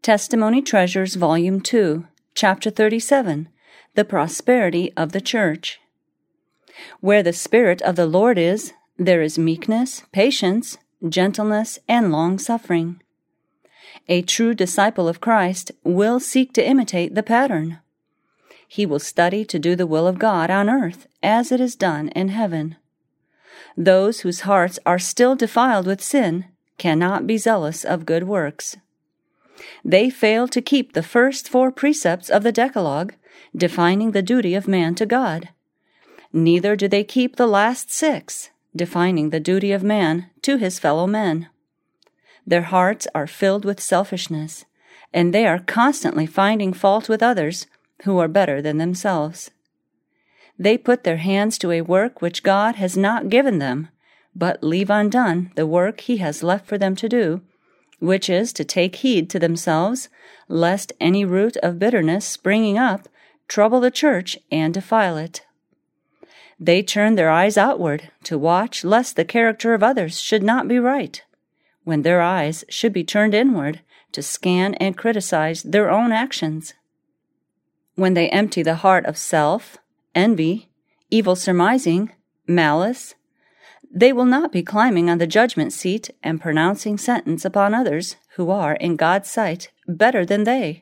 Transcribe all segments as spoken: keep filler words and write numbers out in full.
Testimony Treasures, Volume two, Chapter thirty-seven, The Prosperity of the Church. Where the Spirit of the Lord is, there is meekness, patience, gentleness, and long-suffering. A true disciple of Christ will seek to imitate the pattern. He will study to do the will of God on earth as it is done in heaven. Those whose hearts are still defiled with sin cannot be zealous of good works. They fail to keep the first four precepts of the Decalogue, defining the duty of man to God. Neither do they keep the last six, defining the duty of man to his fellow men. Their hearts are filled with selfishness, and they are constantly finding fault with others who are better than themselves. They put their hands to a work which God has not given them, but leave undone the work He has left for them to do, which is to take heed to themselves, lest any root of bitterness springing up trouble the church and defile it. They turn their eyes outward to watch lest the character of others should not be right, when their eyes should be turned inward to scan and criticize their own actions. When they empty the heart of self, envy, evil surmising, malice, they will not be climbing on the judgment seat and pronouncing sentence upon others who are, in God's sight, better than they.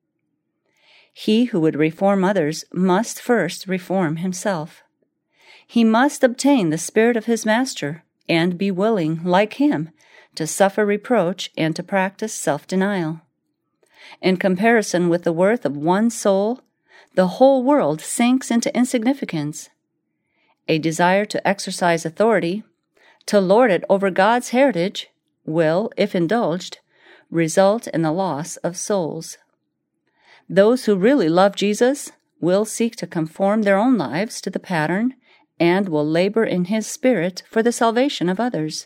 He who would reform others must first reform himself. He must obtain the spirit of his master and be willing, like him, to suffer reproach and to practice self-denial. In comparison with the worth of one soul, the whole world sinks into insignificance. A desire to exercise authority, to lord it over God's heritage, will, if indulged, result in the loss of souls. Those who really love Jesus will seek to conform their own lives to the pattern and will labor in His Spirit for the salvation of others.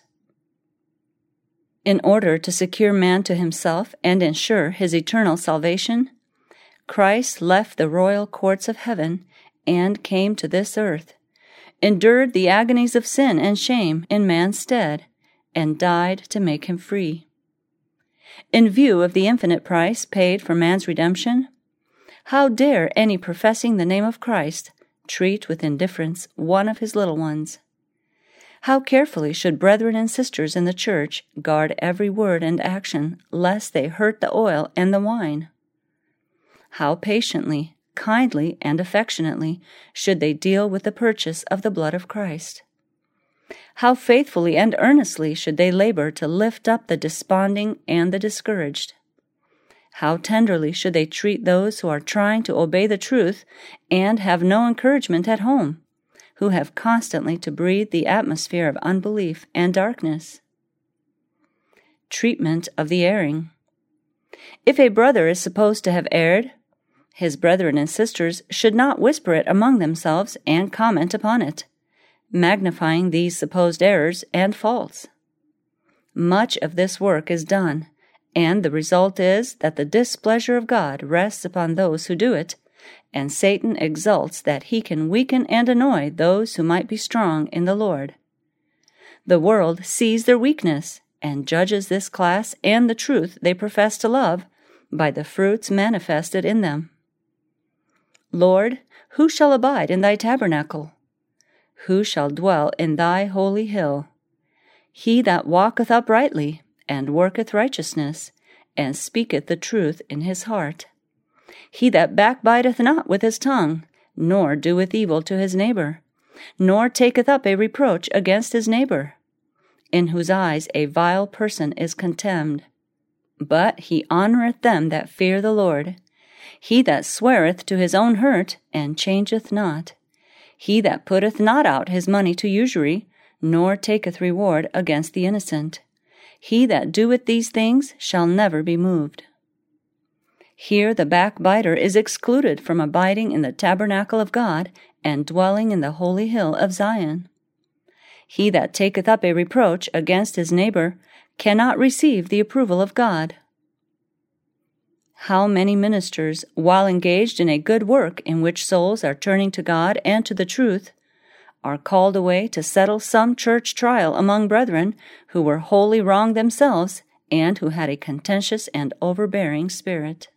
In order to secure man to himself and ensure his eternal salvation, Christ left the royal courts of heaven and came to this earth, endured the agonies of sin and shame in man's stead, and died to make him free. In view of the infinite price paid for man's redemption, how dare any professing the name of Christ treat with indifference one of his little ones? How carefully should brethren and sisters in the church guard every word and action, lest they hurt the oil and the wine? How patiently, kindly, and affectionately should they deal with the purchase of the blood of Christ? How faithfully and earnestly should they labor to lift up the desponding and the discouraged? How tenderly should they treat those who are trying to obey the truth and have no encouragement at home, who have constantly to breathe the atmosphere of unbelief and darkness? Treatment of the erring. If a brother is supposed to have erred, his brethren and sisters should not whisper it among themselves and comment upon it, magnifying these supposed errors and faults. Much of this work is done, and the result is that the displeasure of God rests upon those who do it, and Satan exults that he can weaken and annoy those who might be strong in the Lord. The world sees their weakness and judges this class and the truth they profess to love by the fruits manifested in them. Lord, who shall abide in thy tabernacle? Who shall dwell in thy holy hill? He that walketh uprightly, and worketh righteousness, and speaketh the truth in his heart. He that backbiteth not with his tongue, nor doeth evil to his neighbor, nor taketh up a reproach against his neighbor, in whose eyes a vile person is contemned. But he honoureth them that fear the Lord. He that sweareth to his own hurt, and changeth not. He that putteth not out his money to usury, nor taketh reward against the innocent. He that doeth these things shall never be moved. Here the backbiter is excluded from abiding in the tabernacle of God and dwelling in the holy hill of Zion. He that taketh up a reproach against his neighbor cannot receive the approval of God. How many ministers, while engaged in a good work in which souls are turning to God and to the truth, are called away to settle some church trial among brethren who were wholly wrong themselves and who had a contentious and overbearing spirit.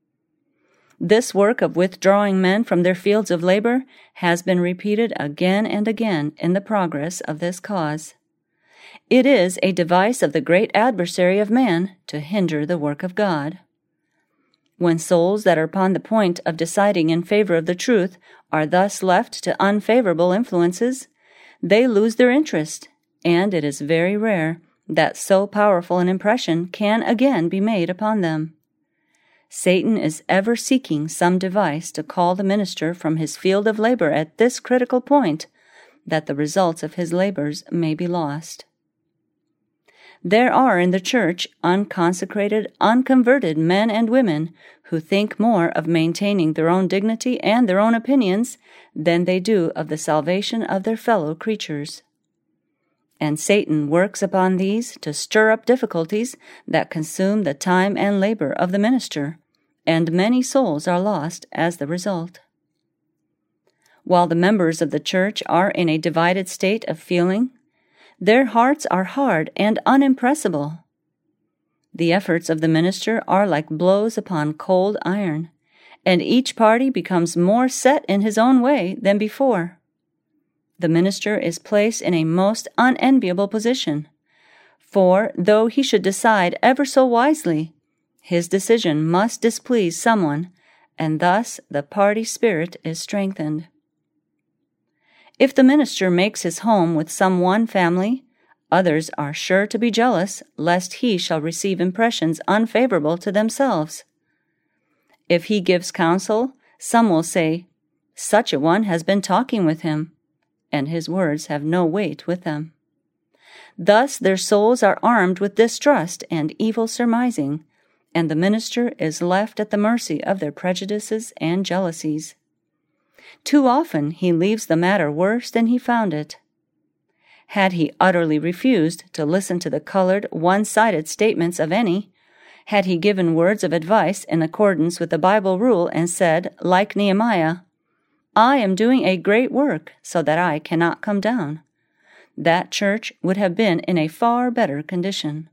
This work of withdrawing men from their fields of labor has been repeated again and again in the progress of this cause. It is a device of the great adversary of man to hinder the work of God. When souls that are upon the point of deciding in favor of the truth are thus left to unfavorable influences, they lose their interest, and it is very rare that so powerful an impression can again be made upon them. Satan is ever seeking some device to call the minister from his field of labor at this critical point, that the results of his labors may be lost. There are in the church unconsecrated, unconverted men and women who think more of maintaining their own dignity and their own opinions than they do of the salvation of their fellow creatures. And Satan works upon these to stir up difficulties that consume the time and labor of the minister, and many souls are lost as the result. While the members of the church are in a divided state of feeling, their hearts are hard and unimpressible. The efforts of the minister are like blows upon cold iron, and each party becomes more set in his own way than before. The minister is placed in a most unenviable position, for though he should decide ever so wisely, his decision must displease someone, and thus the party spirit is strengthened. If the minister makes his home with some one family, others are sure to be jealous lest he shall receive impressions unfavorable to themselves. If he gives counsel, some will say, "Such a one has been talking with him," and his words have no weight with them. Thus their souls are armed with distrust and evil surmising, and the minister is left at the mercy of their prejudices and jealousies. Too often he leaves the matter worse than he found it. Had he utterly refused to listen to the colored, one-sided statements of any, had he given words of advice in accordance with the Bible rule and said, like Nehemiah, "I am doing a great work so that I cannot come down," that church would have been in a far better condition.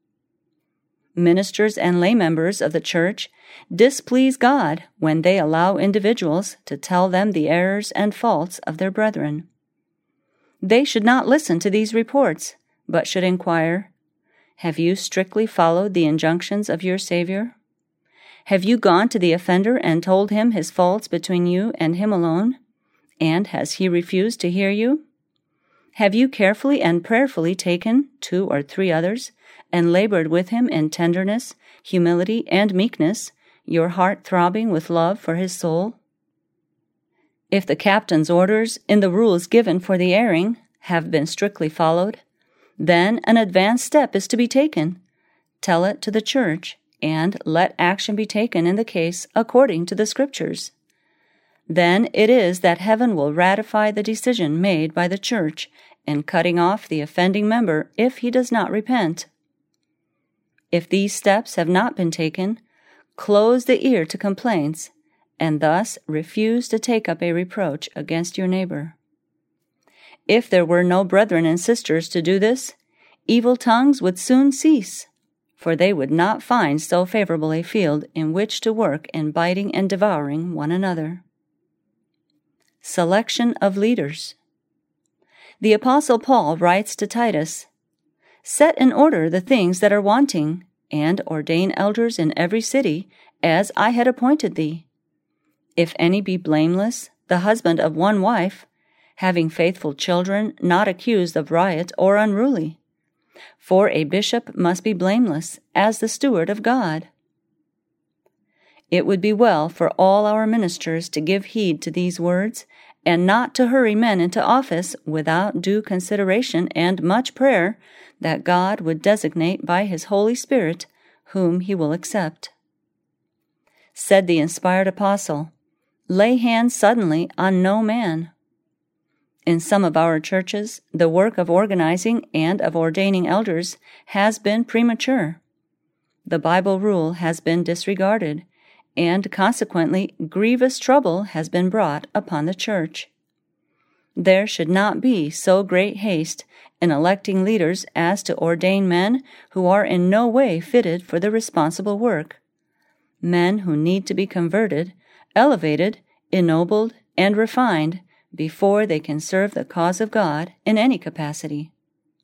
Ministers and lay members of the church displease God when they allow individuals to tell them the errors and faults of their brethren. They should not listen to these reports, but should inquire, "Have you strictly followed the injunctions of your Savior? Have you gone to the offender and told him his faults between you and him alone? And has he refused to hear you? Have you carefully and prayerfully taken two or three others and labored with him in tenderness, humility, and meekness, your heart throbbing with love for his soul?" If the captain's orders in the rules given for the airing have been strictly followed, then an advanced step is to be taken. Tell it to the church, and let action be taken in the case according to the Scriptures. Then it is that heaven will ratify the decision made by the church in cutting off the offending member if he does not repent. If these steps have not been taken, close the ear to complaints, and thus refuse to take up a reproach against your neighbor. If there were no brethren and sisters to do this, evil tongues would soon cease, for they would not find so favorable a field in which to work in biting and devouring one another. Selection of leaders. The Apostle Paul writes to Titus, "Set in order the things that are wanting, and ordain elders in every city, as I had appointed thee. If any be blameless, the husband of one wife, having faithful children, not accused of riot or unruly. For a bishop must be blameless, as the steward of God." It would be well for all our ministers to give heed to these words, and not to hurry men into office without due consideration and much prayer that God would designate by His Holy Spirit whom He will accept. Said the inspired apostle, "Lay hands suddenly on no man." In some of our churches, the work of organizing and of ordaining elders has been premature. The Bible rule has been disregarded, and consequently grievous trouble has been brought upon the church. There should not be so great haste in electing leaders as to ordain men who are in no way fitted for the responsible work, men who need to be converted, elevated, ennobled, and refined before they can serve the cause of God in any capacity.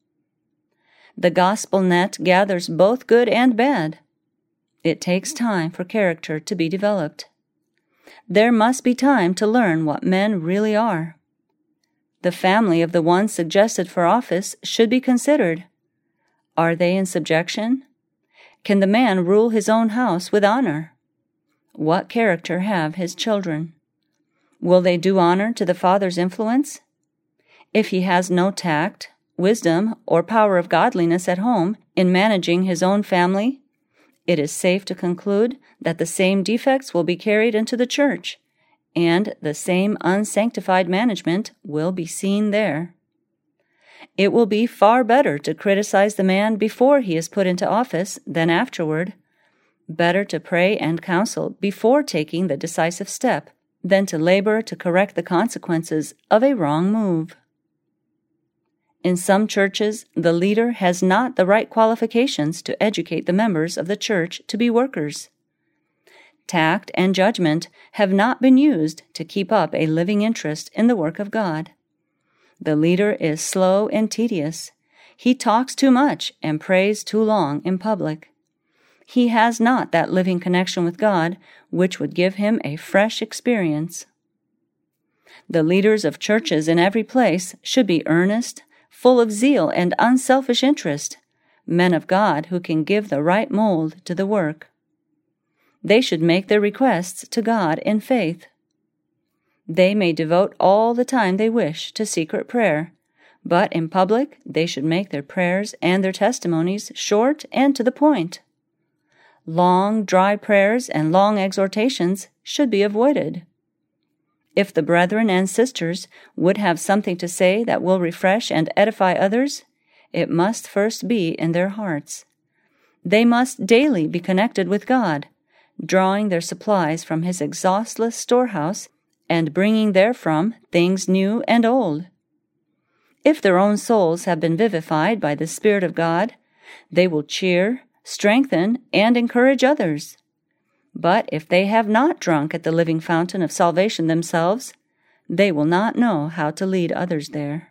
The gospel net gathers both good and bad. It takes time for character to be developed. There must be time to learn what men really are. The family of the one suggested for office should be considered. Are they in subjection? Can the man rule his own house with honor? What character have his children? Will they do honor to the father's influence? If he has no tact, wisdom, or power of godliness at home in managing his own family, it is safe to conclude that the same defects will be carried into the church, and the same unsanctified management will be seen there. It will be far better to criticize the man before he is put into office than afterward, better to pray and counsel before taking the decisive step than to labor to correct the consequences of a wrong move. In some churches, the leader has not the right qualifications to educate the members of the church to be workers. Tact and judgment have not been used to keep up a living interest in the work of God. The leader is slow and tedious. He talks too much and prays too long in public. He has not that living connection with God which would give him a fresh experience. The leaders of churches in every place should be earnest, full of zeal and unselfish interest, men of God who can give the right mold to the work. They should make their requests to God in faith. They may devote all the time they wish to secret prayer, but in public they should make their prayers and their testimonies short and to the point. Long, dry prayers and long exhortations should be avoided. If the brethren and sisters would have something to say that will refresh and edify others, it must first be in their hearts. They must daily be connected with God, drawing their supplies from His exhaustless storehouse and bringing therefrom things new and old. If their own souls have been vivified by the Spirit of God, they will cheer, strengthen, and encourage others. But if they have not drunk at the living fountain of salvation themselves, they will not know how to lead others there.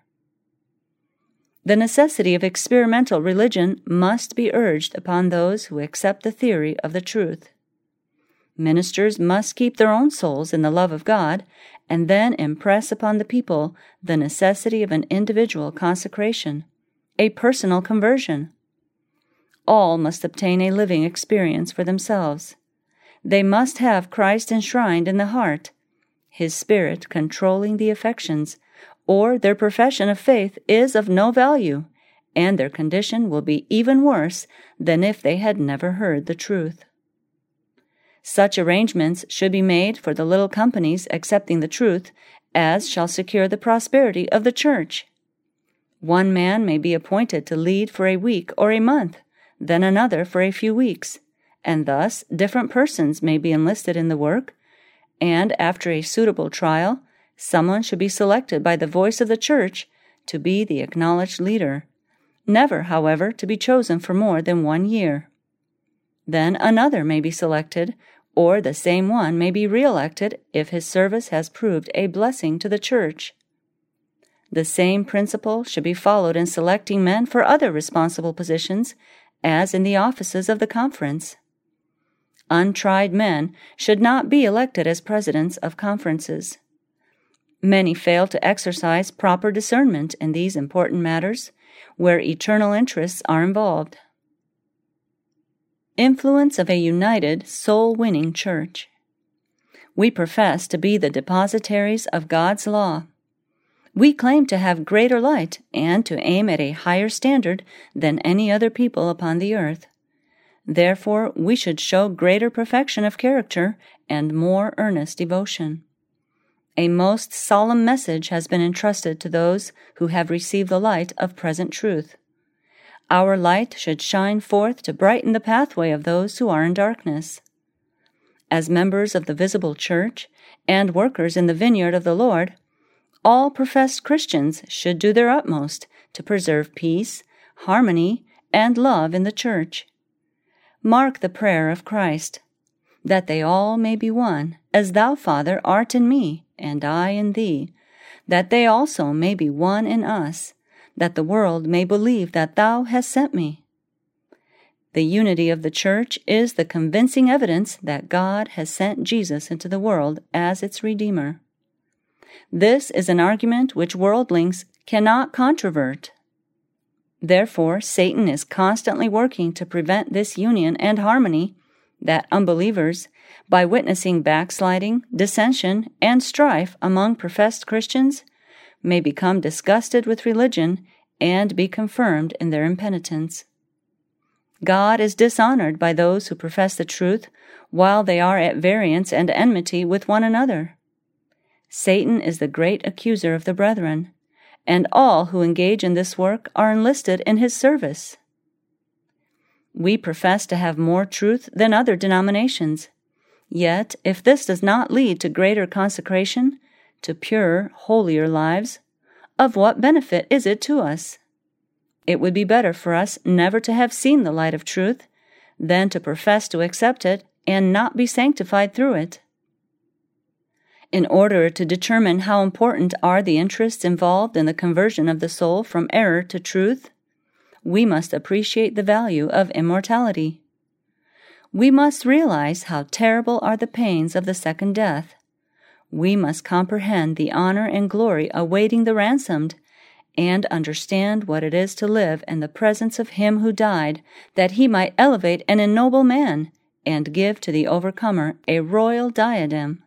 The necessity of experimental religion must be urged upon those who accept the theory of the truth. Ministers must keep their own souls in the love of God, and then impress upon the people the necessity of an individual consecration, a personal conversion. All must obtain a living experience for themselves. They must have Christ enshrined in the heart, His Spirit controlling the affections, or their profession of faith is of no value, and their condition will be even worse than if they had never heard the truth. Such arrangements should be made for the little companies accepting the truth as shall secure the prosperity of the church. One man may be appointed to lead for a week or a month, then another for a few weeks, and thus different persons may be enlisted in the work, and after a suitable trial, someone should be selected by the voice of the church to be the acknowledged leader, never, however, to be chosen for more than one year. Then another may be selected, or the same one may be re-elected if his service has proved a blessing to the church. The same principle should be followed in selecting men for other responsible positions as in the offices of the conference. Untried men should not be elected as presidents of conferences. Many fail to exercise proper discernment in these important matters, where eternal interests are involved. Influence of a united, soul-winning church. We profess to be the depositaries of God's law. We claim to have greater light and to aim at a higher standard than any other people upon the earth. Therefore, we should show greater perfection of character and more earnest devotion. A most solemn message has been entrusted to those who have received the light of present truth. Our light should shine forth to brighten the pathway of those who are in darkness. As members of the visible church and workers in the vineyard of the Lord, all professed Christians should do their utmost to preserve peace, harmony, and love in the church. Mark the prayer of Christ, that they all may be one, as thou, Father, art in me, and I in thee, that they also may be one in us, that the world may believe that thou hast sent me. The unity of the church is the convincing evidence that God has sent Jesus into the world as its Redeemer. This is an argument which worldlings cannot controvert. Therefore, Satan is constantly working to prevent this union and harmony, that unbelievers, by witnessing backsliding, dissension, and strife among professed Christians, may become disgusted with religion and be confirmed in their impenitence. God is dishonored by those who profess the truth while they are at variance and enmity with one another. Satan is the great accuser of the brethren, and all who engage in this work are enlisted in his service. We profess to have more truth than other denominations, yet if this does not lead to greater consecration, to purer, holier lives, of what benefit is it to us? It would be better for us never to have seen the light of truth than to profess to accept it and not be sanctified through it. In order to determine how important are the interests involved in the conversion of the soul from error to truth, we must appreciate the value of immortality. We must realize how terrible are the pains of the second death. We must comprehend the honor and glory awaiting the ransomed, and understand what it is to live in the presence of him who died, that he might elevate an ennoble man, and give to the overcomer a royal diadem.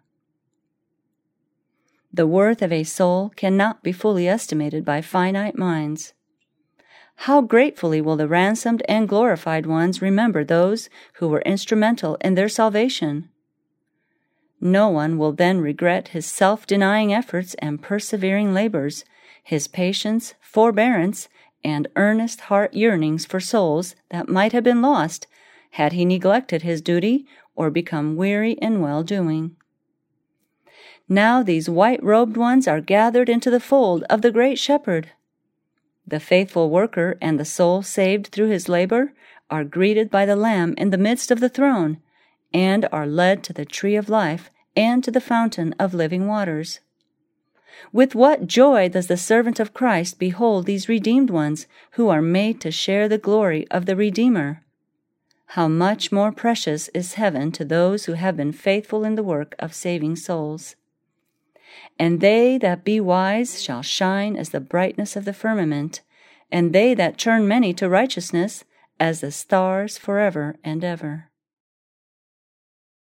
The worth of a soul cannot be fully estimated by finite minds. How gratefully will the ransomed and glorified ones remember those who were instrumental in their salvation! No one will then regret his self-denying efforts and persevering labors, his patience, forbearance, and earnest heart yearnings for souls that might have been lost had he neglected his duty or become weary in well-doing. Now these white-robed ones are gathered into the fold of the great Shepherd. The faithful worker and the soul saved through his labor are greeted by the Lamb in the midst of the throne, and are led to the tree of life and to the fountain of living waters. With what joy does the servant of Christ behold these redeemed ones who are made to share the glory of the Redeemer! How much more precious is heaven to those who have been faithful in the work of saving souls. And they that be wise shall shine as the brightness of the firmament, and they that turn many to righteousness as the stars forever and ever.